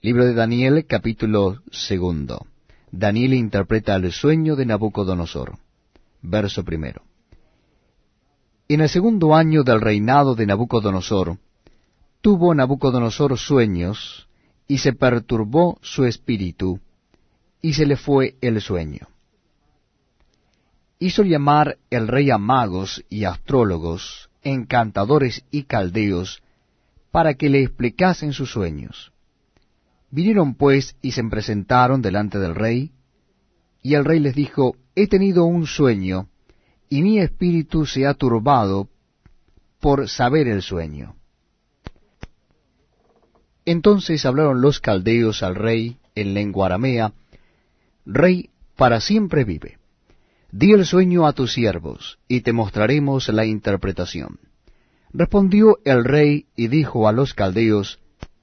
Libro de Daniel, capítulo 2. Daniel interpreta el sueño de Nabucodonosor. Verso 1. En el 2.º año del reinado de Nabucodonosor, tuvo Nabucodonosor sueños, y se perturbó su espíritu, y se le fue el sueño. Hizo llamar el rey a magos y astrólogos, encantadores y caldeos, para que le explicasen sus sueños. Vinieron pues y se presentaron delante del rey, y el rey les dijo: He tenido un sueño, y mi espíritu se ha turbado por saber el sueño. Entonces hablaron los caldeos al rey en lengua aramea: Rey, para siempre vive. Di el sueño a tus siervos, y te mostraremos la interpretación. Respondió el rey y dijo a los caldeos: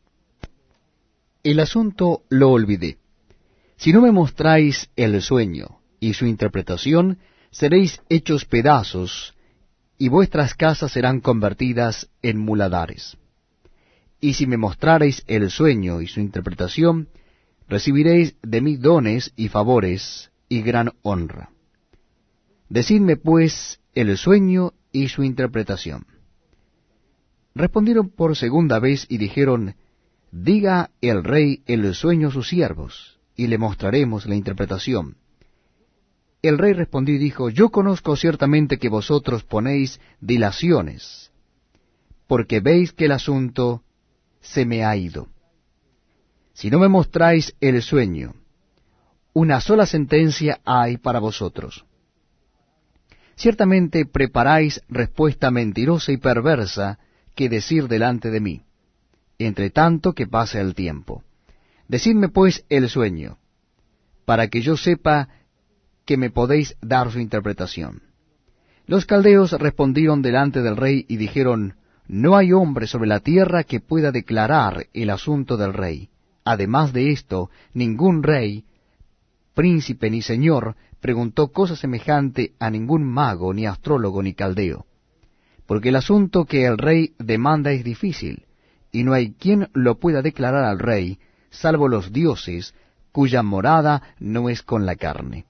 El asunto lo olvidé. Si no me mostráis el sueño y su interpretación, seréis hechos pedazos, y vuestras casas serán convertidas en muladares. Y si me mostrareis el sueño y su interpretación, recibiréis de mí dones y favores y gran honra. Decidme pues el sueño y su interpretación. Respondieron por segunda vez y dijeron: Diga el rey el sueño a sus siervos, y le mostraremos la interpretación. El rey respondió y dijo: Yo conozco ciertamente que vosotros ponéis dilaciones, porque veis que el asunto se me ha ido. Si no me mostráis el sueño, una sola sentencia hay para vosotros. Ciertamente preparáis respuesta mentirosa y perversa que decir delante de mí, entre tanto que pase el tiempo. Decidme pues el sueño, para que yo sepa que me podéis dar su interpretación. Los caldeos respondieron delante del rey y dijeron: No hay hombre sobre la tierra que pueda declarar el asunto del rey. Además de esto, ningún rey, príncipe ni señor preguntó cosa semejante a ningún mago, ni astrólogo, ni caldeo. Porque el asunto que el rey demanda es difícil, y no hay quien lo pueda declarar al rey, salvo los dioses, cuya morada no es con la carne.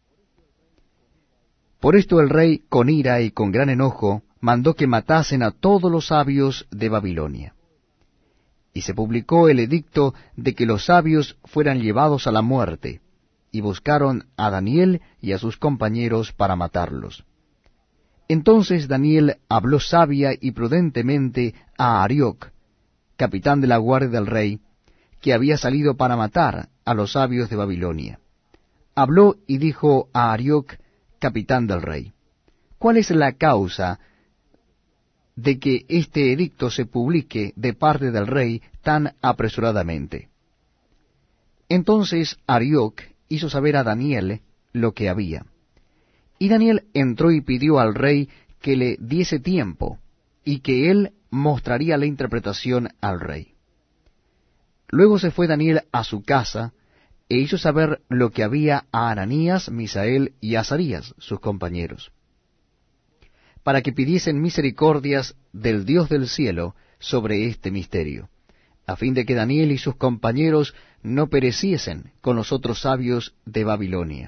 Por esto el rey, con ira y con gran enojo, mandó que matasen a todos los sabios de Babilonia. Y se publicó el edicto de que los sabios fueran llevados a la muerte, y buscaron a Daniel y a sus compañeros para matarlos. Entonces Daniel habló sabia y prudentemente a Arioc, capitán de la guardia del rey, que había salido para matar a los sabios de Babilonia. Habló y dijo a Arioc, capitán del rey: ¿Cuál es la causa de que este edicto se publique de parte del rey tan apresuradamente? Entonces Arioc hizo saber a Daniel lo que había. Y Daniel entró y pidió al rey que le diese tiempo, y que él mostraría la interpretación al rey. Luego se fue Daniel a su casa, e hizo saber lo que había a Ananías, Misael y Azarías, sus compañeros, para que pidiesen misericordias del Dios del cielo sobre este misterio, a fin de que Daniel y sus compañeros no pereciesen con los otros sabios de Babilonia.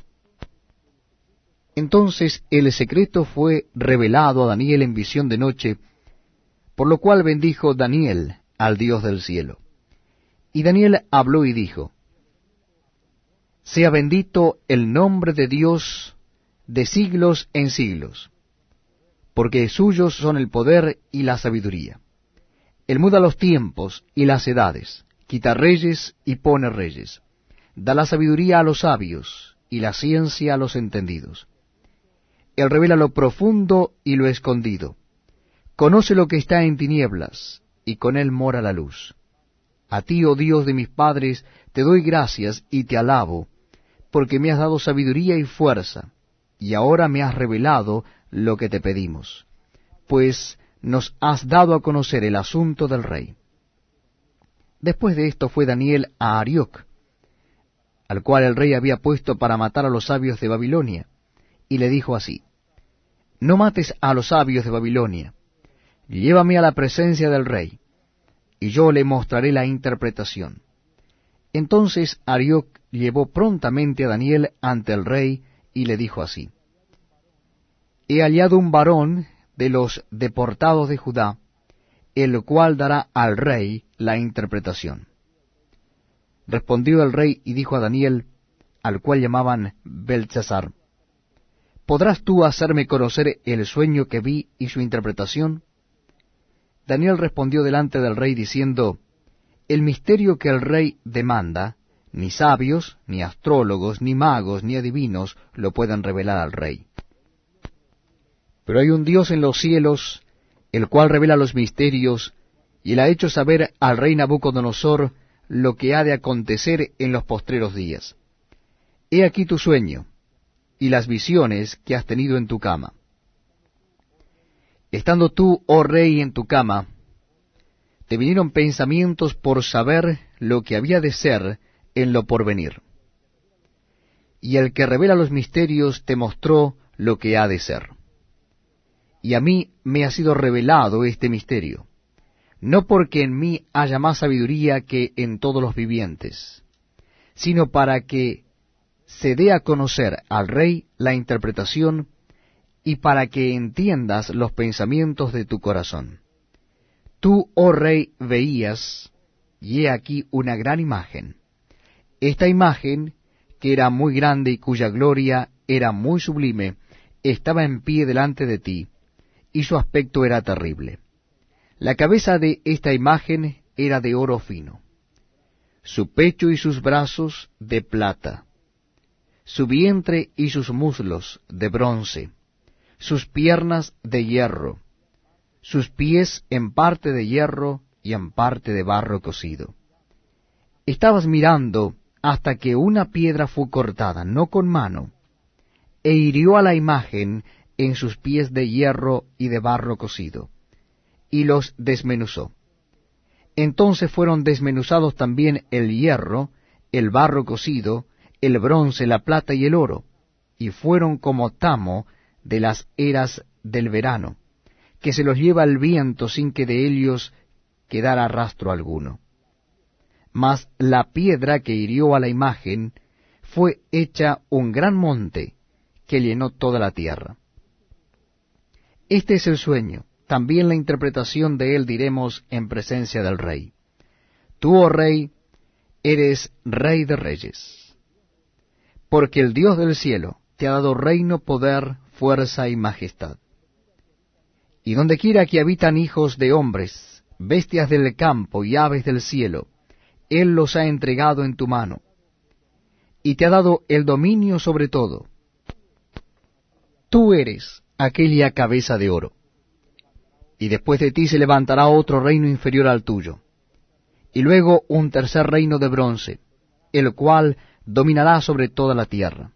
Entonces el secreto fue revelado a Daniel en visión de noche, por lo cual bendijo Daniel al Dios del cielo. Y Daniel habló y dijo: Sea bendito el nombre de Dios de siglos en siglos, porque suyos son el poder y la sabiduría. Él muda los tiempos y las edades, quita reyes y pone reyes, da la sabiduría a los sabios y la ciencia a los entendidos. Él revela lo profundo y lo escondido, conoce lo que está en tinieblas, y con él mora la luz. A ti, oh Dios de mis padres, te doy gracias y te alabo, porque me has dado sabiduría y fuerza, y ahora me has revelado lo que te pedimos, pues nos has dado a conocer el asunto del rey. Después de esto fue Daniel a Arioc, al cual el rey había puesto para matar a los sabios de Babilonia, y le dijo así: No mates a los sabios de Babilonia, llévame a la presencia del rey, y yo le mostraré la interpretación. Entonces Arioc llevó prontamente a Daniel ante el rey, y le dijo así: He hallado un varón de los deportados de Judá, el cual dará al rey la interpretación. Respondió el rey y dijo a Daniel, al cual llamaban Beltsasar: ¿Podrás tú hacerme conocer el sueño que vi y su interpretación? Daniel respondió delante del rey diciendo: El misterio que el rey demanda, ni sabios, ni astrólogos, ni magos, ni adivinos lo pueden revelar al rey. Pero hay un Dios en los cielos, el cual revela los misterios, y él ha hecho saber al rey Nabucodonosor lo que ha de acontecer en los postreros días. He aquí tu sueño, y las visiones que has tenido en tu cama. Estando tú, oh rey, en tu cama, te vinieron pensamientos por saber lo que había de ser en lo porvenir. Y el que revela los misterios te mostró lo que ha de ser. Y a mí me ha sido revelado este misterio, no porque en mí haya más sabiduría que en todos los vivientes, sino para que se dé a conocer al rey la interpretación, y para que entiendas los pensamientos de tu corazón. Tú, oh rey, veías, y he aquí una gran imagen. Esta imagen, que era muy grande y cuya gloria era muy sublime, estaba en pie delante de ti, y su aspecto era terrible. La cabeza de esta imagen era de oro fino, su pecho y sus brazos de plata, su vientre y sus muslos de bronce, sus piernas de hierro, sus pies en parte de hierro y en parte de barro cocido. Estabas mirando hasta que una piedra fue cortada, no con mano, e hirió a la imagen en sus pies de hierro y de barro cocido, y los desmenuzó. Entonces fueron desmenuzados también el hierro, el barro cocido, el bronce, la plata y el oro, y fueron como tamo de las eras del verano, que se los lleva el viento sin que de ellos quedara rastro alguno. Mas la piedra que hirió a la imagen fue hecha un gran monte que llenó toda la tierra. Este es el sueño, también la interpretación de él diremos en presencia del rey. Tú, oh rey, eres rey de reyes, porque el Dios del cielo te ha dado reino, poder, fuerza y majestad. Y donde quiera que habitan hijos de hombres, bestias del campo y aves del cielo, Él los ha entregado en tu mano, y te ha dado el dominio sobre todo. Tú eres aquella cabeza de oro, y después de ti se levantará otro reino inferior al tuyo, y luego un tercer reino de bronce, el cual dominará sobre toda la tierra.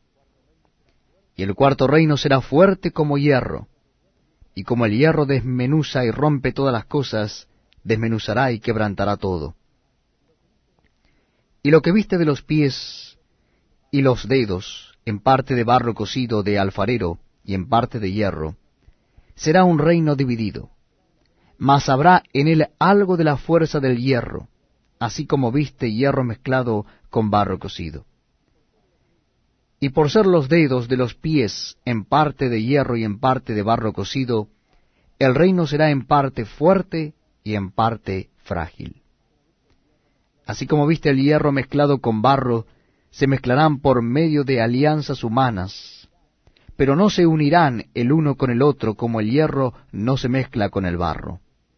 Y el cuarto reino será fuerte como hierro, y como el hierro desmenuza y rompe todas las cosas, desmenuzará y quebrantará todo. Y lo que viste de los pies y los dedos, en parte de barro cocido de alfarero y en parte de hierro, será un reino dividido, mas habrá en él algo de la fuerza del hierro, así como viste hierro mezclado con barro cocido. Y por ser los dedos de los pies en parte de hierro y en parte de barro cocido, el reino será en parte fuerte y en parte frágil. Así como viste el hierro mezclado con barro, se mezclarán por medio de alianzas humanas, pero no se unirán el uno con el otro como el hierro no se mezcla con el barro.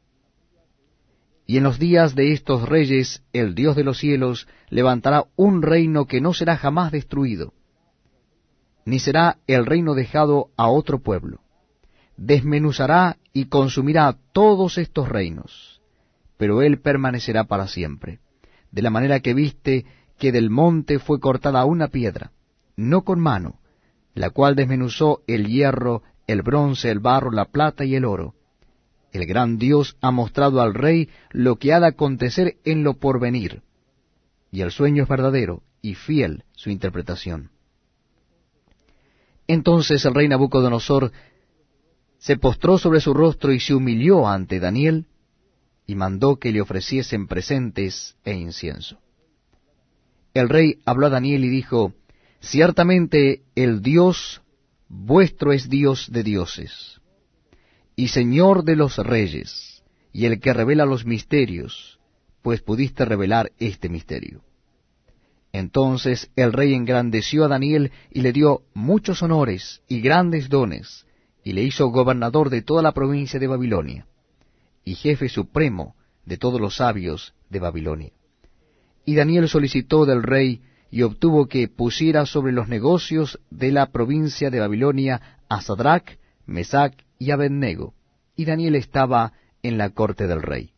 Y en los días de estos reyes, el Dios de los cielos levantará un reino que no será jamás destruido, ni será el reino dejado a otro pueblo. Desmenuzará y consumirá todos estos reinos, pero él permanecerá para siempre. De la manera que viste que del monte fue cortada una piedra, no con mano, la cual desmenuzó el hierro, el bronce, el barro, la plata y el oro. El gran Dios ha mostrado al rey lo que ha de acontecer en lo porvenir, y el sueño es verdadero y fiel su interpretación. Entonces el rey Nabucodonosor se postró sobre su rostro y se humilló ante Daniel, y mandó que le ofreciesen presentes e incienso. el rey habló a Daniel y dijo, ciertamente el Dios vuestro es Dios de dioses, y Señor de los reyes, y el que revela los misterios, pues pudiste revelar este misterio. Entonces el rey engrandeció a Daniel y le dio muchos honores y grandes dones, y le hizo gobernador de toda la provincia de Babilonia, y jefe supremo de todos los sabios de Babilonia. Y Daniel solicitó del rey y obtuvo que pusiera sobre los negocios de la provincia de Babilonia a Sadrach, Mesach y Abednego, y Daniel estaba en la corte del rey.